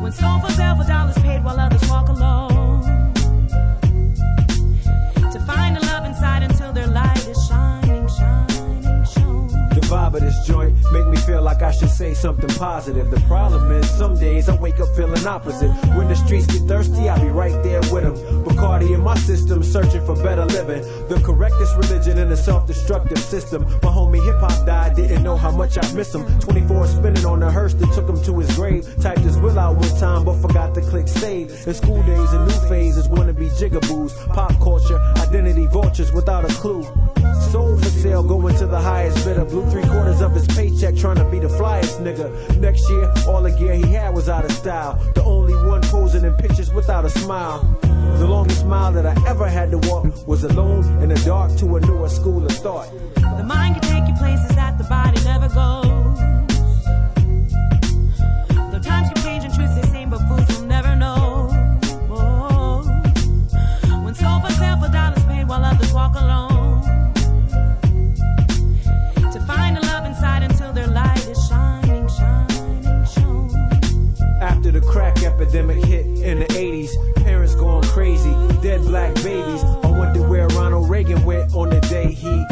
When soul for sale for dollars paid while others walk alone. To find the love inside until their light is shining, shining, shown. The vibe of this joint make me feel like I should say something positive. The problem is some days I wake up feeling opposite. When the streets get thirsty, I'll be right there with them. Bacardi in my system, searching for better living. The correctest religion in a self-destructive system. My homie hip-hop died, didn't know how much I miss him. 24 spinning on the hearse that took him to his grave. Typed his will out one time, but forgot to click save. In school days, a new phase is wanna be jigaboos. Pop culture, identity vultures without a clue. Soul for sale, going to the highest bidder. Blew 3/4 of his paycheck trying to be the flyest nigga. Next year, all the gear he had was out of style. The only one posing in pictures without a smile. The longest mile that I ever had to walk was alone in the dark to a newer school of thought. The mind can take you places that the body never goes. Though times can change and truths they same, but fools will never know. Oh. When soul for sale for dollars paid while others walk alone. To find the love inside until their light is shining, shining, shown. After the crack epidemic hit in the 80s, parents going crazy, dead black babies. I wonder where Ronald Reagan went on